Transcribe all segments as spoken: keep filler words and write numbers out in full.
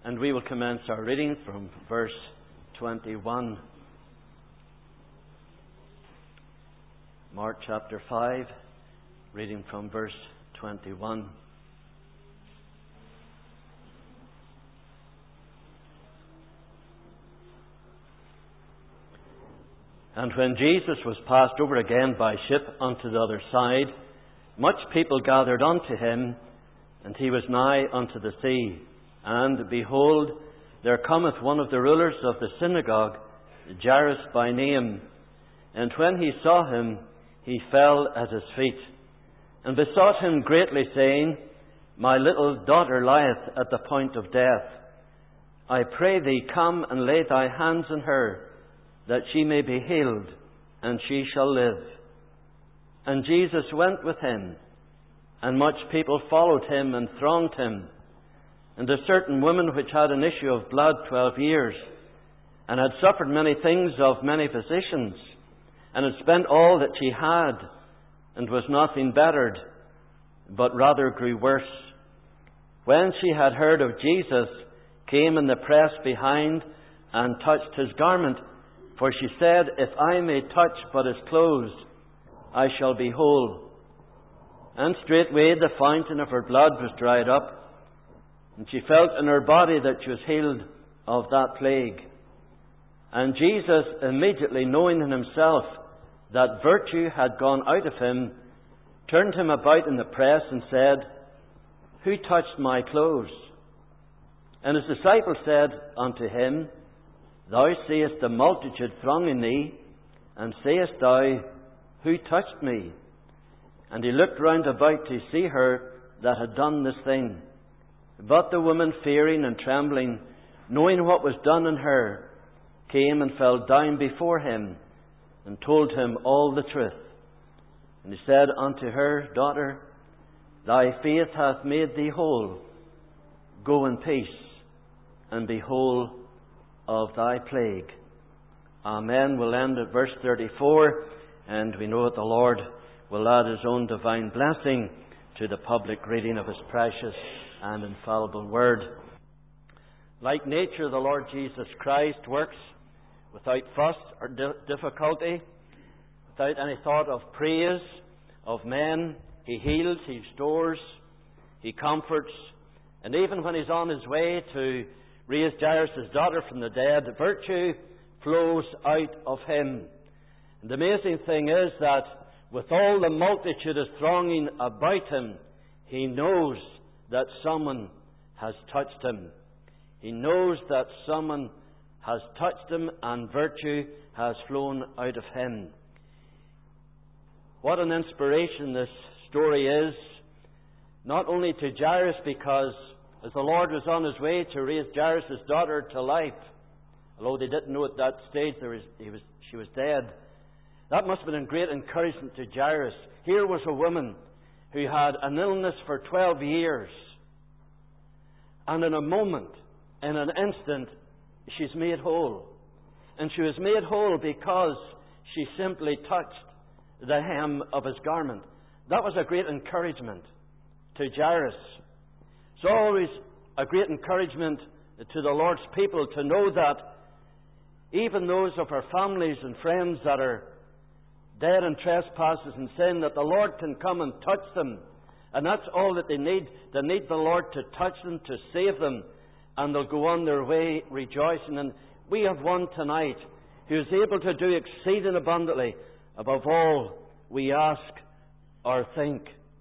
And we will commence our reading from verse twenty-one. Mark chapter five, reading from verse twenty-one. And when Jesus was passed over again by ship unto the other side, much people gathered unto him, and he was nigh unto the sea. And behold, there cometh one of the rulers of the synagogue, Jairus by name. And when he saw him, he fell at his feet, and besought him greatly, saying, My little daughter lieth at the point of death. I pray thee, come and lay thy hands on her, that she may be healed, and she shall live. And Jesus went with him, and much people followed him and thronged him. And a certain woman which had an issue of blood twelve years, and had suffered many things of many physicians, and had spent all that she had, and was nothing bettered, but rather grew worse, when she had heard of Jesus, came in the press behind, and touched his garment. For she said, If I may touch but his clothes, I shall be whole. And straightway the fountain of her blood was dried up, and she felt in her body that she was healed of that plague. And Jesus, immediately knowing in himself that virtue had gone out of him, turned him about in the press and said, Who touched my clothes? And his disciples said unto him, Thou seest the multitude thronging thee, and sayest thou, Who touched me? And he looked round about to see her that had done this thing. But the woman, fearing and trembling, knowing what was done in her, came and fell down before him, and told him all the truth. And he said unto her, Daughter, thy faith hath made thee whole. Go in peace, and be whole of thy plague. Amen. We'll end at verse thirty-four, and we know that the Lord will add his own divine blessing to the public reading of his precious and infallible word. Like nature, the Lord Jesus Christ works without fuss or di- difficulty, without any thought of praise of men. He heals, he restores, he comforts, and even when he's on his way to raise Jairus' daughter from the dead, virtue flows out of him. And the amazing thing is that with all the multitude is thronging about him, he knows that someone has touched him. He knows that someone has touched him and virtue has flown out of him. What an inspiration this story is, not only to Jairus, because as the Lord was on his way to raise Jairus' daughter to life, although they didn't know at that stage there was, he was, she was dead, that must have been a great encouragement to Jairus. Here was a woman who had an illness for twelve years, and in a moment, in an instant, she's made whole. And she was made whole because she simply touched the hem of his garment. That was a great encouragement to Jairus. It's always a great encouragement to the Lord's people to know that even those of our families and friends that are dead in trespasses and sin, that the Lord can come and touch them. And that's all that they need. They need the Lord to touch them, to save them, and they'll go on their way rejoicing. And we have one tonight who is able to do exceeding abundantly above all we ask or think.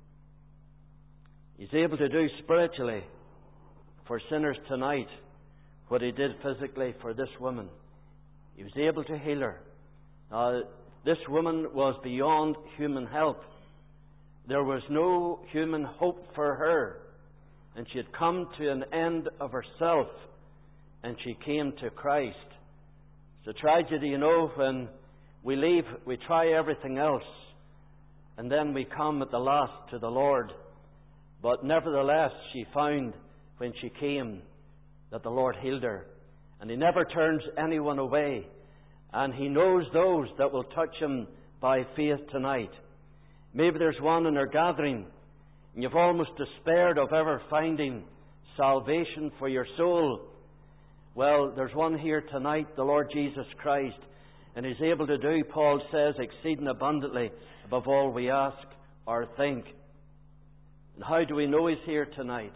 He's able to do spiritually for sinners tonight what he did physically for this woman. He was able to heal her. Now, this woman was beyond human help. There was no human hope for her. And she had come to an end of herself, and she came to Christ. It's a tragedy, you know, when we leave, we try everything else, and then we come at the last to the Lord. But nevertheless, she found when she came that the Lord healed her. And he never turns anyone away. And he knows those that will touch him by faith tonight. Maybe there's one in our gathering, and you've almost despaired of ever finding salvation for your soul. Well, there's one here tonight, the Lord Jesus Christ, and He's able to do, Paul says, exceeding abundantly above all we ask or think. And how do we know He's here tonight?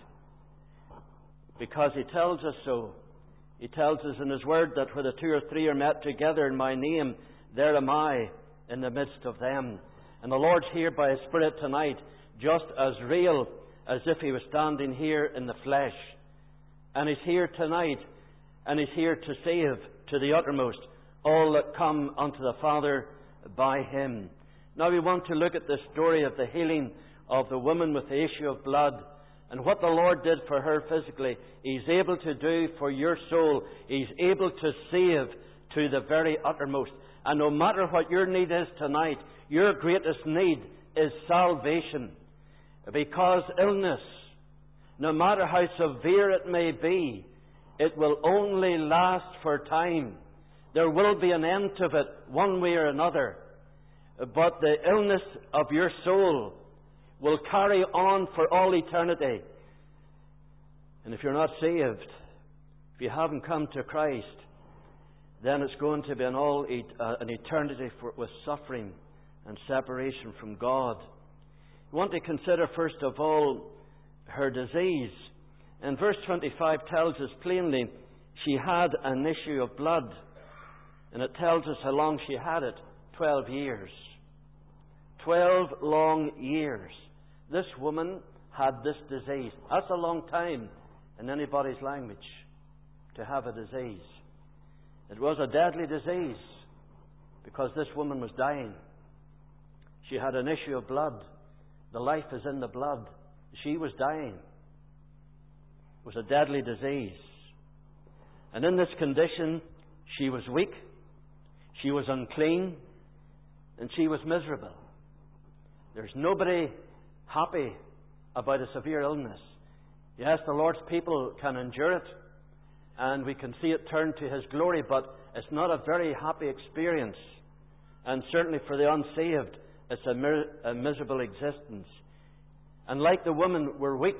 Because He tells us so. He tells us in His Word that where the two or three are met together in my name, there am I in the midst of them. And the Lord's here by His Spirit tonight, just as real as if He was standing here in the flesh. And He's here tonight, and He's here to save to the uttermost all that come unto the Father by Him. Now we want to look at the story of the healing of the woman with the issue of blood, and what the Lord did for her physically, He's able to do for your soul. He's able to save to the very uttermost. And no matter what your need is tonight, your greatest need is salvation. Because illness, no matter how severe it may be, it will only last for time. There will be an end to it one way or another. But the illness of your soul will carry on for all eternity. And if you're not saved, if you haven't come to Christ, then it's going to be an all uh, an eternity for, with suffering and separation from God. We want to consider first of all her disease. And verse twenty-five tells us plainly she had an issue of blood. And it tells us how long she had it. Twelve years. Twelve long years. This woman had this disease. That's a long time in anybody's language to have a disease. It was a deadly disease because this woman was dying. She had an issue of blood. The life is in the blood. She was dying. It was a deadly disease. And in this condition, she was weak, she was unclean, and she was miserable. There's nobody happy about a severe illness. Yes, the Lord's people can endure it, and we can see it turn to His glory, but it's not a very happy experience. And certainly for the unsaved, it's a, mir- a miserable existence. And like the woman, we're weak.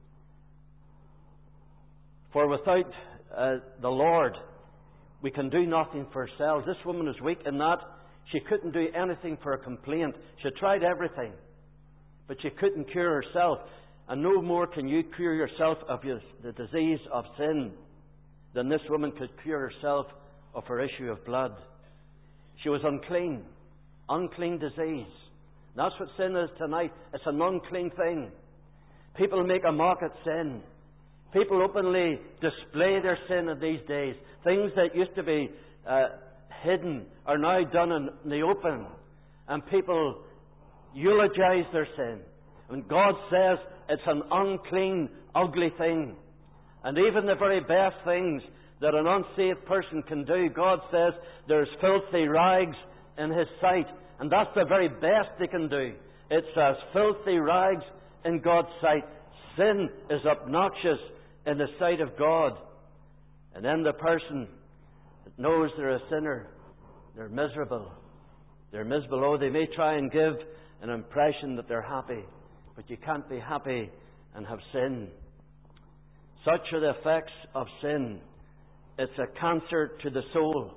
For without uh, the Lord, we can do nothing for ourselves. This woman is weak in that she couldn't do anything for a complaint. She tried everything, but she couldn't cure herself. And no more can you cure yourself of your, the disease of sin than this woman could cure herself of her issue of blood. She was unclean. Unclean disease. That's what sin is tonight. It's an unclean thing. People make a mock at sin. People openly display their sin in these days. Things that used to be uh, hidden are now done in the open. And people eulogize their sin. And God says it's an unclean, ugly thing. And even the very best things that an unsaved person can do, God says there's filthy rags in His sight. And that's the very best they can do. It's as filthy rags in God's sight. Sin is obnoxious in the sight of God. And then the person that knows they're a sinner, they're miserable. They're miserable. Oh, they may try and give an impression that they're happy, but you can't be happy and have sin. Such are the effects of sin. It's a cancer to the soul.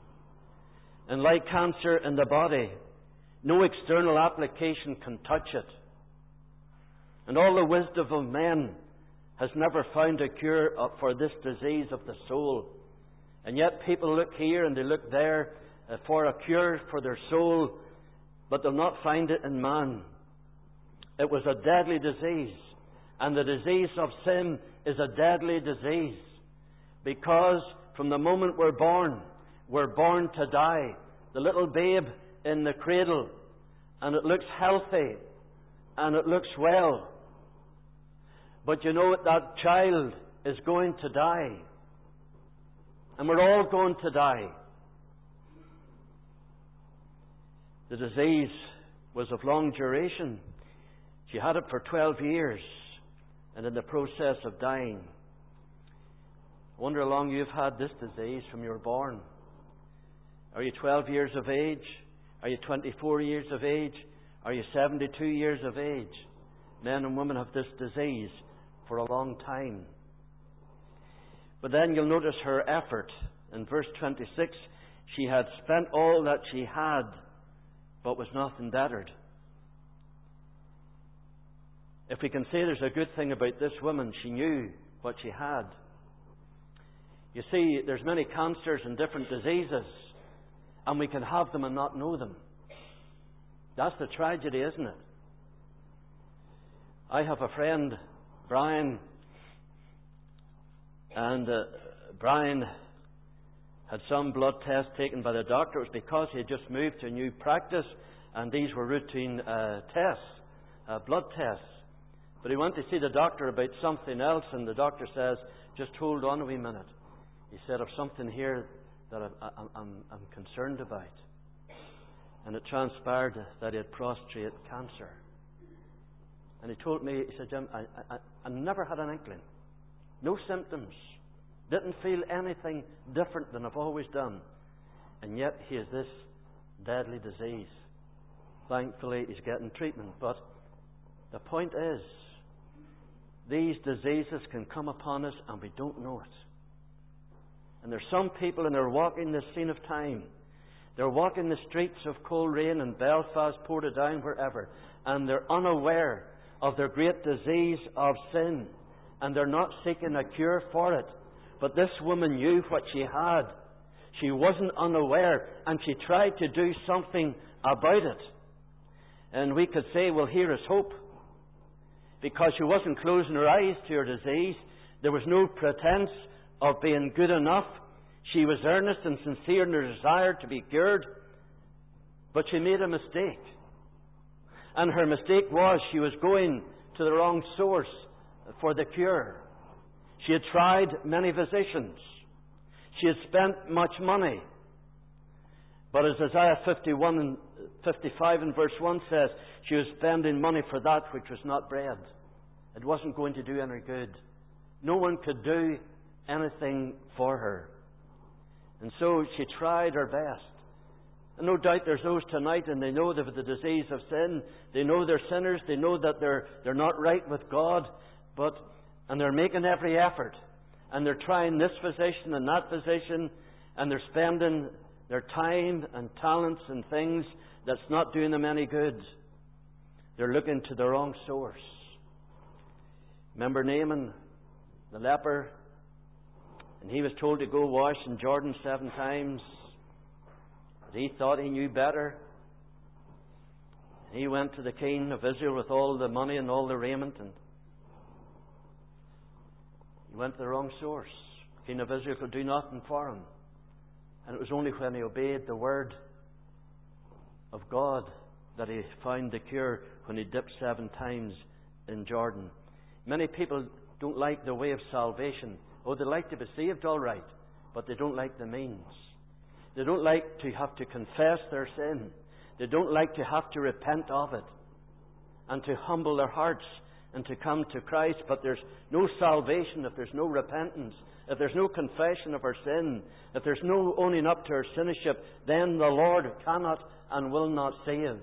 And like cancer in the body, no external application can touch it. And all the wisdom of men has never found a cure for this disease of the soul. And yet people look here and they look there for a cure for their soul, but they'll not find it in man. It was a deadly disease. And the disease of sin is a deadly disease. Because from the moment we're born, we're born to die. The little babe in the cradle, and it looks healthy, and it looks well. But you know what? That child is going to die. And we're all going to die. The disease was of long duration. She had it for twelve years, and in the process of dying. I wonder how long you've had this disease from you were born. Are you twelve years of age? Are you twenty-four years of age? Are you seventy-two years of age? Men and women have this disease for a long time. But then you'll notice her effort. In verse twenty-six, she had spent all that she had, but was nothing bettered. If we can say there's a good thing about this woman, she knew what she had. You see, there's many cancers and different diseases, and we can have them and not know them. That's the tragedy, isn't it? I have a friend, Brian, and uh, Brian had some blood tests taken by the doctor. It was because he had just moved to a new practice, and these were routine uh, tests, uh, blood tests. But he went to see the doctor about something else, and the doctor says, just hold on a wee minute. He said, I've something here that I'm, I'm, I'm concerned about. And it transpired that he had prostate cancer. And he told me, he said, Jim, I, I, I never had an inkling. No symptoms. Didn't feel anything different than I've always done. And yet he has this deadly disease. Thankfully, he's getting treatment. But the point is, these diseases can come upon us and we don't know it. And there's some people, and they're walking the scene of time. They're walking the streets of Coleraine and Belfast, Portadown, wherever, and they're unaware of their great disease of sin, and they're not seeking a cure for it. But this woman knew what she had. She wasn't unaware, and she tried to do something about it. And we could say, well, here is hope. Because she wasn't closing her eyes to her disease. There was no pretense of being good enough. She was earnest and sincere in her desire to be cured. But she made a mistake. And her mistake was she was going to the wrong source for the cure. She had tried many physicians. She had spent much money. But as Isaiah fifty-one and fifty-five and verse one says, she was spending money for that which was not bread. It wasn't going to do any good. No one could do anything for her. And so she tried her best. And no doubt there's those tonight, and they know they've the disease of sin. They know they're sinners. They know that they're they're not right with God. But and they're making every effort. And they're trying this physician and that physician, and they're spending their time and talents and things that's not doing them any good. They're looking to the wrong source. Remember Naaman, the leper? And he was told to go wash in Jordan seven times. But he thought he knew better. And he went to the king of Israel with all the money and all the raiment, and he went to the wrong source. The king of Israel could do nothing for him. And it was only when he obeyed the word of God that he found the cure, when he dipped seven times in Jordan. Many people don't like the way of salvation. Oh, they like to be saved, all right, but they don't like the means. They don't like to have to confess their sin. They don't like to have to repent of it and to humble their hearts and to come to Christ. But there's no salvation if there's no repentance, if there's no confession of our sin, if there's no owning up to our sinnership. Then the Lord cannot and will not save.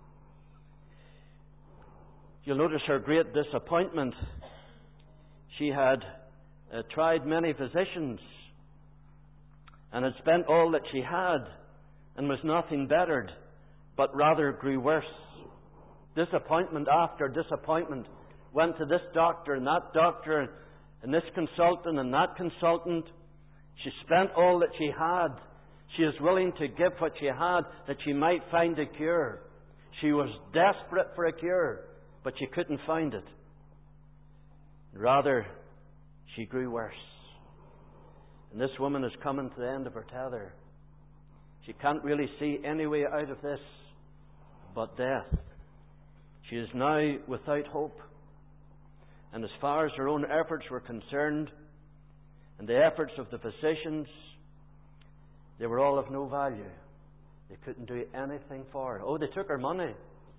You'll notice her great disappointment. She had uh, tried many physicians and had spent all that she had and was nothing bettered, but rather grew worse. Disappointment after disappointment. Went to this doctor and that doctor and this consultant and that consultant. She spent all that she had. She was willing to give what she had that she might find a cure. She was desperate for a cure, but she couldn't find it. Rather, she grew worse. And this woman is coming to the end of her tether. She can't really see any way out of this but death. She is now without hope. And as far as her own efforts were concerned, and the efforts of the physicians, they were all of no value. They couldn't do anything for her. Oh, they took her money.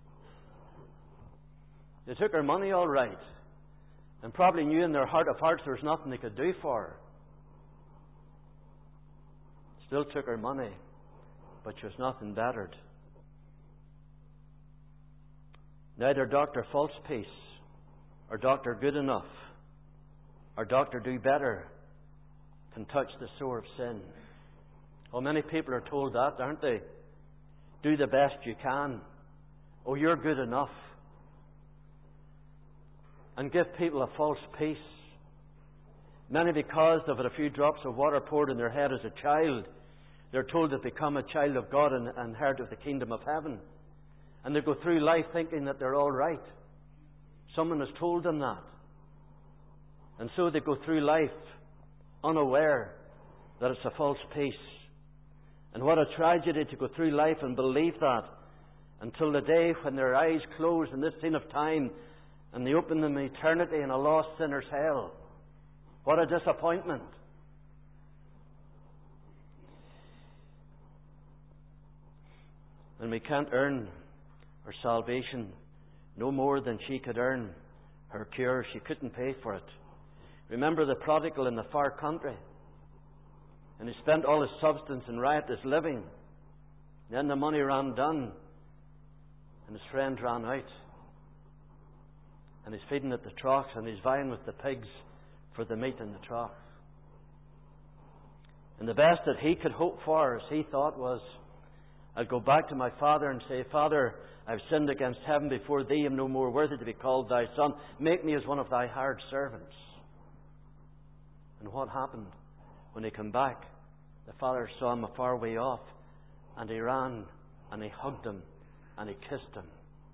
They took her money all right, and probably knew in their heart of hearts there was nothing they could do for her. Still took her money, but she was nothing bettered. Neither Doctor False-Peace or Doctor Good Enough or Doctor Do Better can touch the sore of sin. Oh, many people are told that, aren't they? Do the best you can. Oh, you're good enough. And give people a false peace. Many, because of a few drops of water poured in their head as a child, they're told to become a child of God and, and heir of the kingdom of heaven. And they go through life thinking that they're all right. Someone has told them that. And so they go through life unaware that it's a false peace. And what a tragedy to go through life and believe that until the day when their eyes close in this scene of time and they open them eternity in a lost sinner's hell. What a disappointment. And we can't earn our salvation no more than she could earn her cure. She couldn't pay for it. Remember the prodigal in the far country. And he spent all his substance in riotous living. Then the money ran down. And his friend ran out. And he's feeding at the troughs and he's vying with the pigs for the meat in the trough. And the best that he could hope for, as he thought, was, I'll go back to my father and say, Father, I've sinned against heaven before thee, am no more worthy to be called thy son. Make me as one of thy hired servants. And what happened? When he came back, the father saw him a far way off, and he ran, and he hugged him, and he kissed him.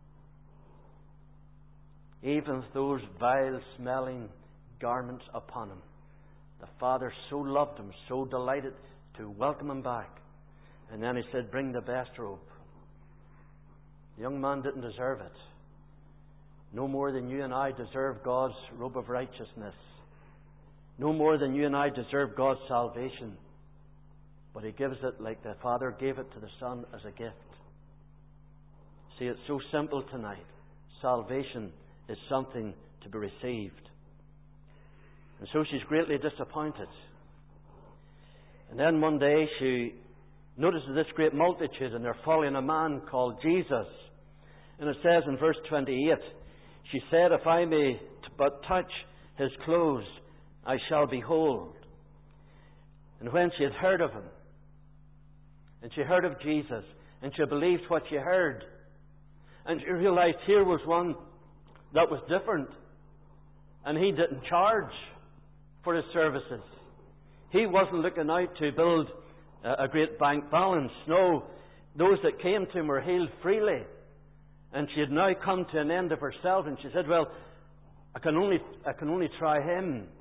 Even those vile smelling garments upon him, the father so loved him, so delighted to welcome him back. And then he said, bring the best robe. The young man didn't deserve it. No more than you and I deserve God's robe of righteousness. No more than you and I deserve God's salvation. But he gives it like the Father gave it to the Son as a gift. See, it's so simple tonight. Salvation is something to be received. And so she's greatly disappointed. And then one day she notices this great multitude, and they're following a man called Jesus. And it says in verse twenty-eight, she said, if I may but touch his clothes, I shall be whole. And when she had heard of him, and she heard of Jesus, and she believed what she heard, and she realized here was one that was different, and he didn't charge for his services. He wasn't looking out to build a great bank balance. No, those that came to him were healed freely. And she had now come to an end of herself, and she said, well, I can only, I can only try him.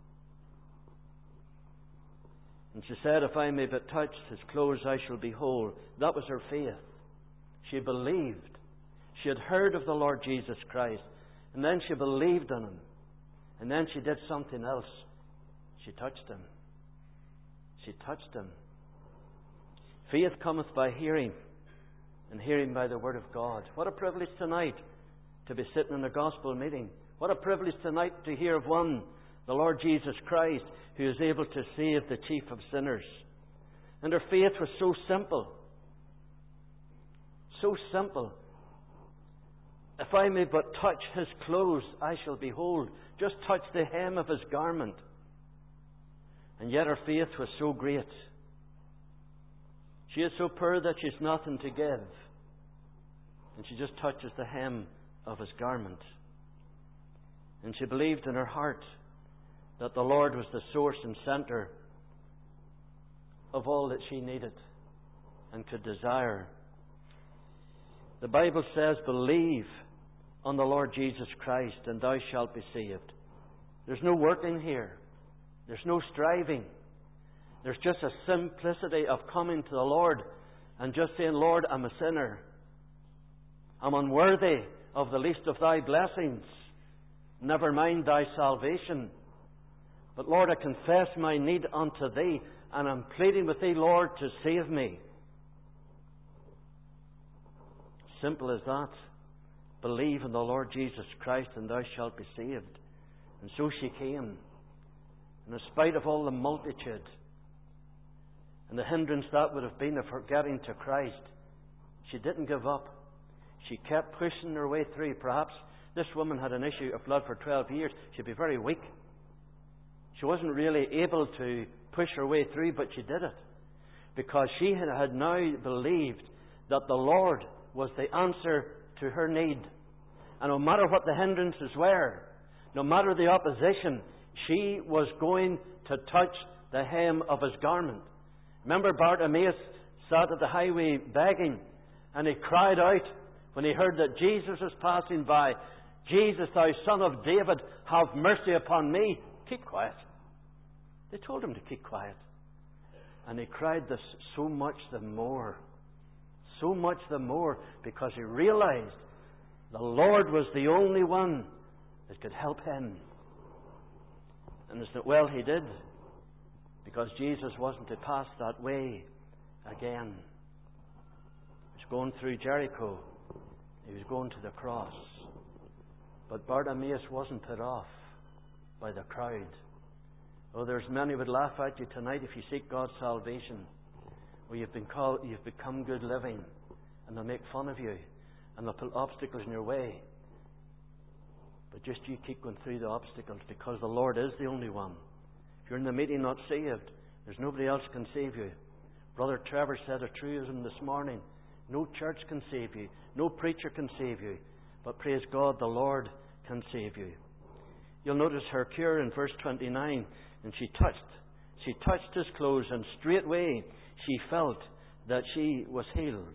And she said, if I may but touch his clothes, I shall be whole. That was her faith. She believed. She had heard of the Lord Jesus Christ. And then she believed in him. And then she did something else. She touched him. She touched him. Faith cometh by hearing, and hearing by the word of God. What a privilege tonight to be sitting in a gospel meeting. What a privilege tonight to hear of one, the Lord Jesus Christ, who is able to save the chief of sinners. And her faith was so simple. So simple. If I may but touch his clothes, I shall be whole. Just touch the hem of his garment. And yet her faith was so great. She is so poor that she's nothing to give. And she just touches the hem of his garment. And she believed in her heart that the Lord was the source and centre of all that she needed and could desire. The Bible says, believe on the Lord Jesus Christ and thou shalt be saved. There's no working here. There's no striving. There's just a simplicity of coming to the Lord and just saying, Lord, I'm a sinner. I'm unworthy of the least of thy blessings. Never mind thy salvation. But Lord, I confess my need unto thee, and I'm pleading with thee, Lord, to save me. Simple as that. Believe in the Lord Jesus Christ and thou shalt be saved. And so she came. And in spite of all the multitude and the hindrance that would have been of her getting to Christ, she didn't give up. She kept pushing her way through. Perhaps this woman had an issue of blood for twelve years. She'd be very weak. She wasn't really able to push her way through, but she did it. Because she had now believed that the Lord was the answer to her need. And no matter what the hindrances were, no matter the opposition, she was going to touch the hem of his garment. Remember, Bartimaeus sat at the highway begging, and he cried out when he heard that Jesus was passing by, "Jesus, thou Son of David, have mercy upon me." Keep quiet. They told him to keep quiet. And he cried this so much the more. So much the more because he realized the Lord was the only one that could help him. And it's that, well, he did. Because Jesus wasn't to pass that way again. He was going through Jericho. He was going to the cross. But Bartimaeus wasn't put off by the crowd. Oh, there's many would laugh at you tonight if you seek God's salvation. Well, you've been called, you've become good living, and they'll make fun of you, and they'll put obstacles in your way. But just you keep going through the obstacles, because the Lord is the only one. If you're in the meeting not saved, there's nobody else can save you. Brother Trevor said a truism this morning: no church can save you, no preacher can save you, but praise God, the Lord can save you. You'll notice her cure in verse twenty-nine. And she touched, she touched his clothes, and straightway she felt that she was healed.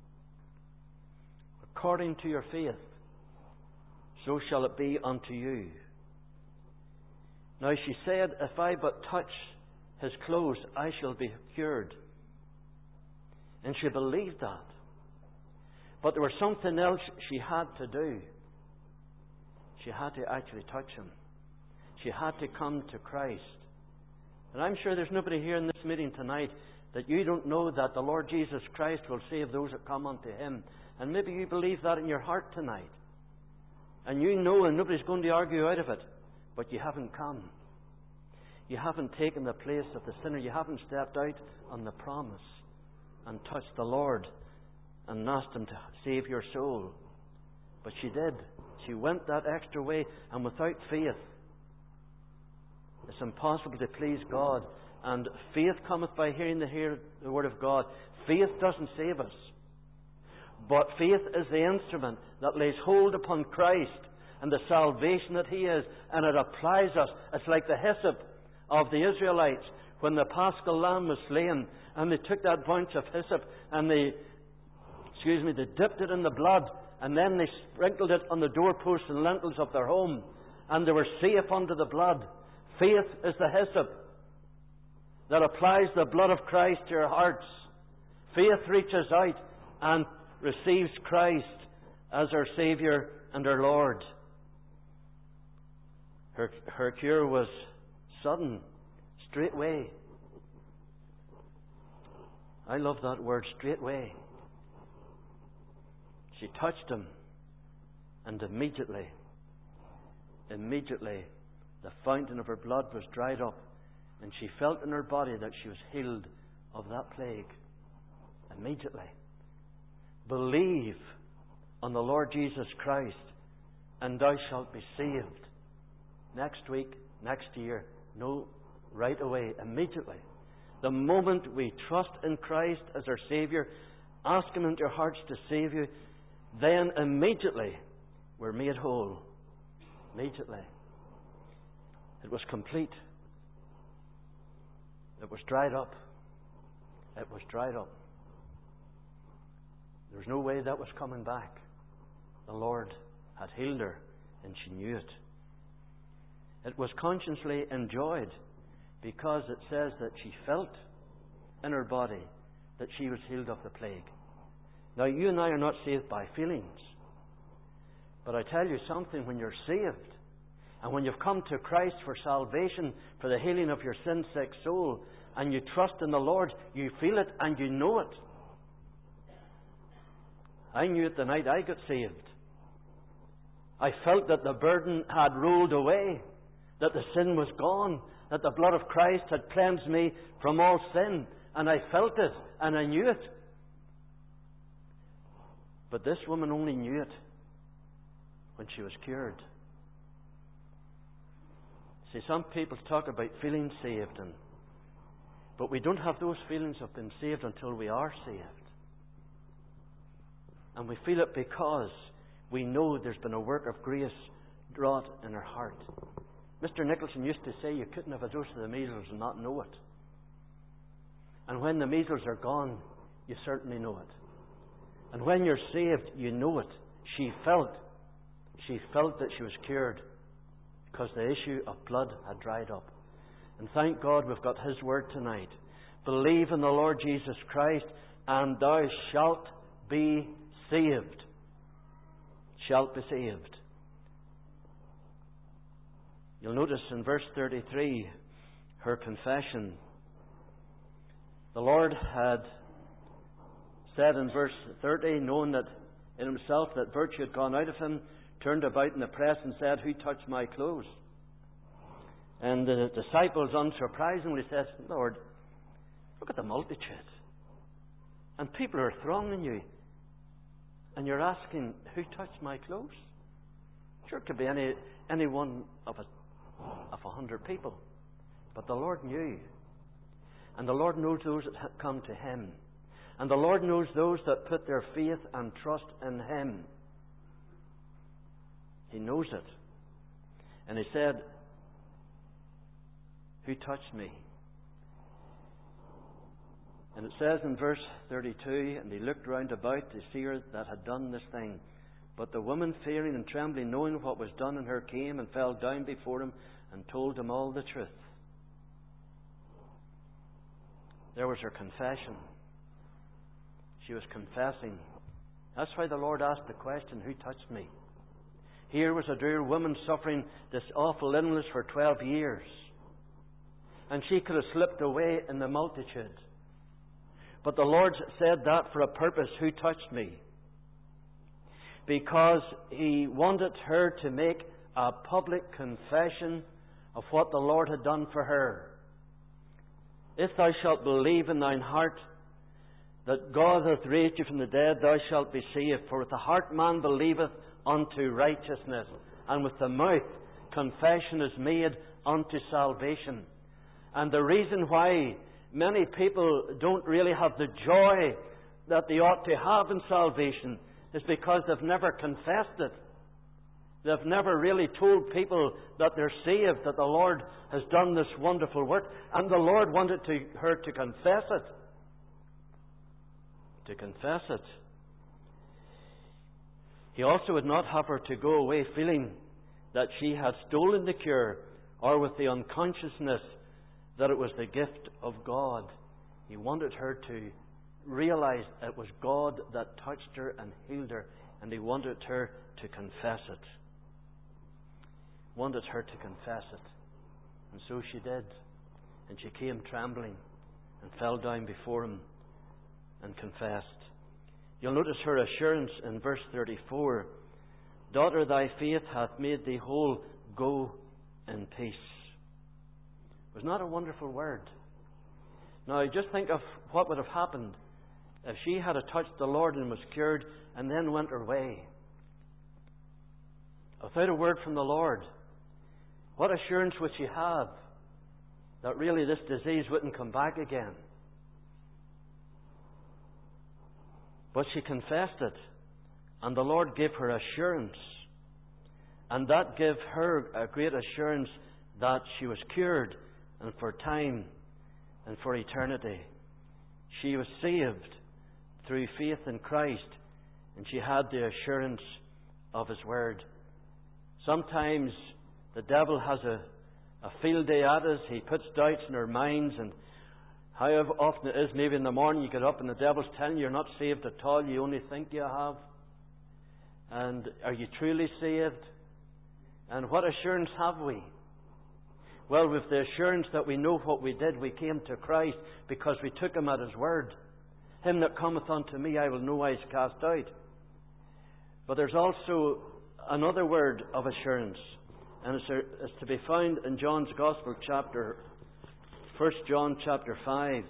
According to your faith, so shall it be unto you. Now she said, if I but touch his clothes, I shall be cured. And she believed that. But there was something else she had to do. She had to actually touch him. She had to come to Christ. And I'm sure there's nobody here in this meeting tonight that you don't know that the Lord Jesus Christ will save those that come unto him. And maybe you believe that in your heart tonight. And you know, and nobody's going to argue out of it, but you haven't come. You haven't taken the place of the sinner. You haven't stepped out on the promise and touched the Lord and asked him to save your soul. But she did. She went that extra way, and without faith, it's impossible to please God. And faith cometh by hearing the, hear, the word of God. Faith doesn't save us. But faith is the instrument that lays hold upon Christ and the salvation that he is, and it applies us. It's like the hyssop of the Israelites when the Paschal lamb was slain, and they took that bunch of hyssop and they, excuse me, they dipped it in the blood, and then they sprinkled it on the doorposts and lintels of their home, and they were safe under the blood. Faith is the hyssop that applies the blood of Christ to your hearts. Faith reaches out and receives Christ as our Saviour and our Lord. Her, her cure was sudden, straightway. I love that word, straightway. She touched him, and immediately, immediately, the fountain of her blood was dried up, and she felt in her body that she was healed of that plague. Immediately. Believe on the Lord Jesus Christ, and thou shalt be saved. Next week, next year, no, right away, immediately. The moment we trust in Christ as our Saviour, ask him into our hearts to save you, then immediately we're made whole. Immediately. It was complete. It was dried up. It was dried up. There was no way that was coming back. The Lord had healed her, and she knew it. It was consciously enjoyed, because it says that she felt in her body that she was healed of the plague. Now, you and I are not saved by feelings. But I tell you something, when you're saved, and when you've come to Christ for salvation, for the healing of your sin-sick soul, and you trust in the Lord, you feel it and you know it. I knew it the night I got saved. I felt that the burden had rolled away, that the sin was gone, that the blood of Christ had cleansed me from all sin, and I felt it and I knew it. But this woman only knew it when she was cured. See, some people talk about feeling saved, and But we don't have those feelings of being saved until we are saved. And we feel it because we know there's been a work of grace wrought in our heart. Mister Nicholson used to say you couldn't have a dose of the measles and not know it. And when the measles are gone, you certainly know it. And when you're saved, you know it. She felt, she felt that she was cured because the issue of blood had dried up. And thank God we've got His word tonight. Believe in the Lord Jesus Christ and thou shalt be saved. Shalt be saved. You'll notice in verse thirty-three, her confession. The Lord had said in verse thirty, knowing that in himself that virtue had gone out of him, turned about in the press and said, who touched my clothes? And the disciples unsurprisingly said, Lord, look at the multitude. And people are thronging you. And you're asking, who touched my clothes? Sure, it could be any, any one of a, of a hundred people. But the Lord knew. And the Lord knows those that have come to Him. And the Lord knows those that put their faith and trust in Him. He knows it. And He said, who touched me? And it says in verse thirty-two, and he looked round about to see her that had done this thing. But the woman, fearing and trembling, knowing what was done in her, came and fell down before him and told him all the truth. There was her confession. She was confessing. That's why the Lord asked the question, who touched me? Here was a dear woman suffering this awful illness for twelve years. And she could have slipped away in the multitude. But the Lord said that for a purpose, who touched me? Because He wanted her to make a public confession of what the Lord had done for her. If thou shalt believe in thine heart that God hath raised you from the dead, thou shalt be saved. For with the heart man believeth unto righteousness, and with the mouth confession is made unto salvation. And the reason why many people don't really have the joy that they ought to have in salvation is because they've never confessed it. They've never really told people that they're saved, that the Lord has done this wonderful work. And the Lord wanted to, her to confess it. To confess it. He also would not have her to go away feeling that she had stolen the cure, or with the unconsciousness that it was the gift of God. He wanted her to realize it was God that touched her and healed her, and He wanted her to confess it. Wanted her to confess it. And so she did. And she came trembling and fell down before Him and confessed. You'll notice her assurance in verse thirty-four. Daughter, thy faith hath made thee whole. Go in peace. Was not a wonderful word? Now just think of what would have happened if she had touched the Lord and was cured and then went her way. Without a word from the Lord. What assurance would she have that really this disease wouldn't come back again? But she confessed it, and the Lord gave her assurance. And that gave her a great assurance that she was cured, and for time and for eternity. She was saved through faith in Christ, and she had the assurance of His word. Sometimes the devil has a, a field day at us. He puts doubts in our minds, and however often it is, maybe in the morning you get up and the devil's telling you you're not saved at all, you only think you have. And are you truly saved? And what assurance have we? Well, with the assurance that we know what we did, we came to Christ because we took Him at His word. Him that cometh unto me I will no wise cast out. But there's also another word of assurance, and it's, it's to be found in John's Gospel, chapter First John chapter five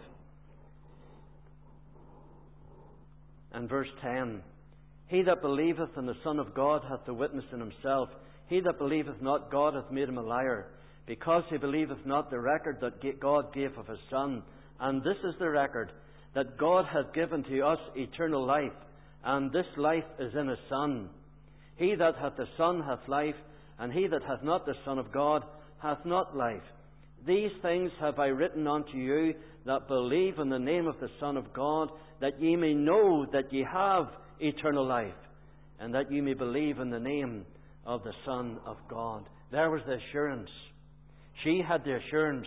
and verse ten. He that believeth in the Son of God hath the witness in himself. He that believeth not God hath made him a liar, because he believeth not the record that God gave of his Son. And this is the record, that God hath given to us eternal life, and this life is in his Son. He that hath the Son hath life, and he that hath not the Son of God hath not life. These things have I written unto you that believe in the name of the Son of God, that ye may know that ye have eternal life, and that ye may believe in the name of the Son of God. There was the assurance. She had the assurance.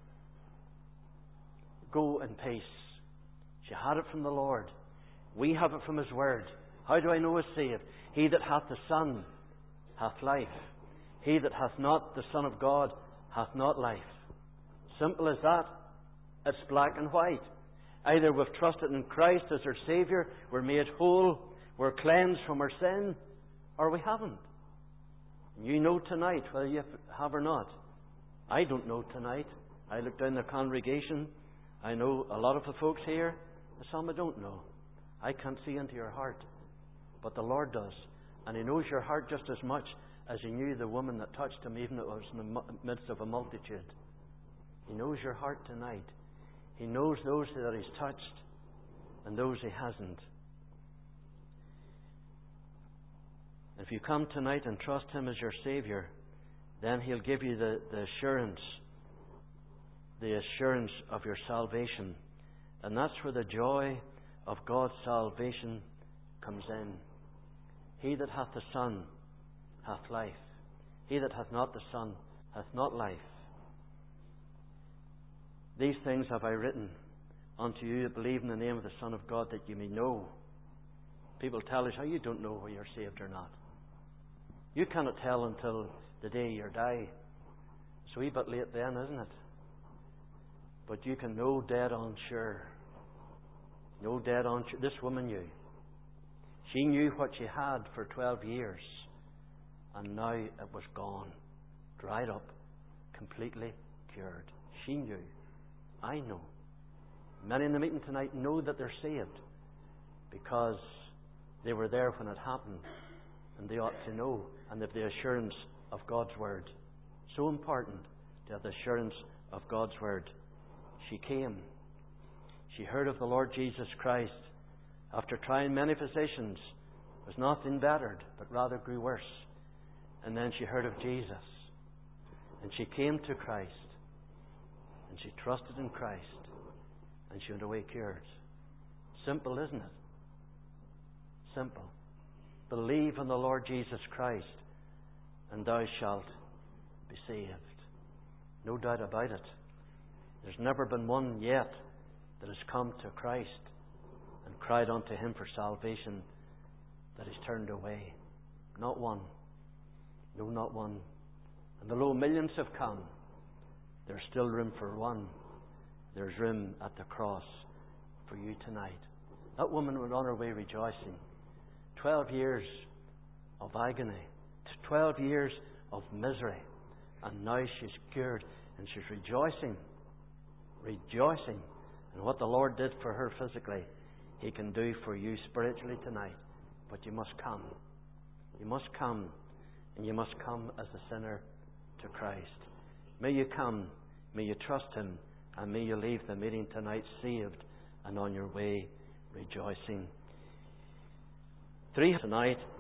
Go in peace. She had it from the Lord. We have it from his word. How do I know is saved? He that hath the Son hath life. He that hath not the Son of God hath not life. Simple as that. It's black and white. Either we've trusted in Christ as our Saviour, we're made whole, we're cleansed from our sin, or we haven't. You know tonight whether you have or not. I don't know tonight. I look down the congregation. I know a lot of the folks here. Some I don't know. I can't see into your heart. But the Lord does. And he knows your heart just as much as he knew the woman that touched him, even though it was in the midst of a multitude. He knows your heart tonight. He knows those that he's touched and those he hasn't. If you come tonight and trust him as your Saviour, then he'll give you the, the assurance, the assurance of your salvation. And that's where the joy of God's salvation comes in. He that hath the Son hath life. He that hath not the Son hath not life. These things have I written unto you that believe in the name of the Son of God, that you may know. People tell us how you don't know whether you're saved or not. You cannot tell until the day you die. It's a wee bit late then, isn't it? But you can know dead on sure. Know dead on sure. This woman knew. She knew what she had for twelve years. And now it was gone. Dried up. Completely cured. She knew. I know. Many in the meeting tonight know that they're saved because they were there when it happened, and they ought to know, and they have the assurance of God's Word. So important to have the assurance of God's Word. She came. She heard of the Lord Jesus Christ. After trying many physicians, was nothing bettered, but rather grew worse. And then she heard of Jesus. And she came to Christ. And she trusted in Christ. And she went away cured. Simple, isn't it? Simple. Believe in the Lord Jesus Christ, and thou shalt be saved. No doubt about it. There's never been one yet that has come to Christ and cried unto him for salvation that is turned away. Not one. No, not one. And although millions have come, there's still room for one. There's room at the cross for you tonight. That woman went on her way rejoicing. Twelve years of agony. Twelve years of misery. And now she's cured and she's rejoicing. Rejoicing in what the Lord did for her physically. He can do for you spiritually tonight. But you must come. You must come. And you must come as a sinner to Christ. May you come. May you trust him. And may you leave the meeting tonight saved and on your way rejoicing. Three tonight.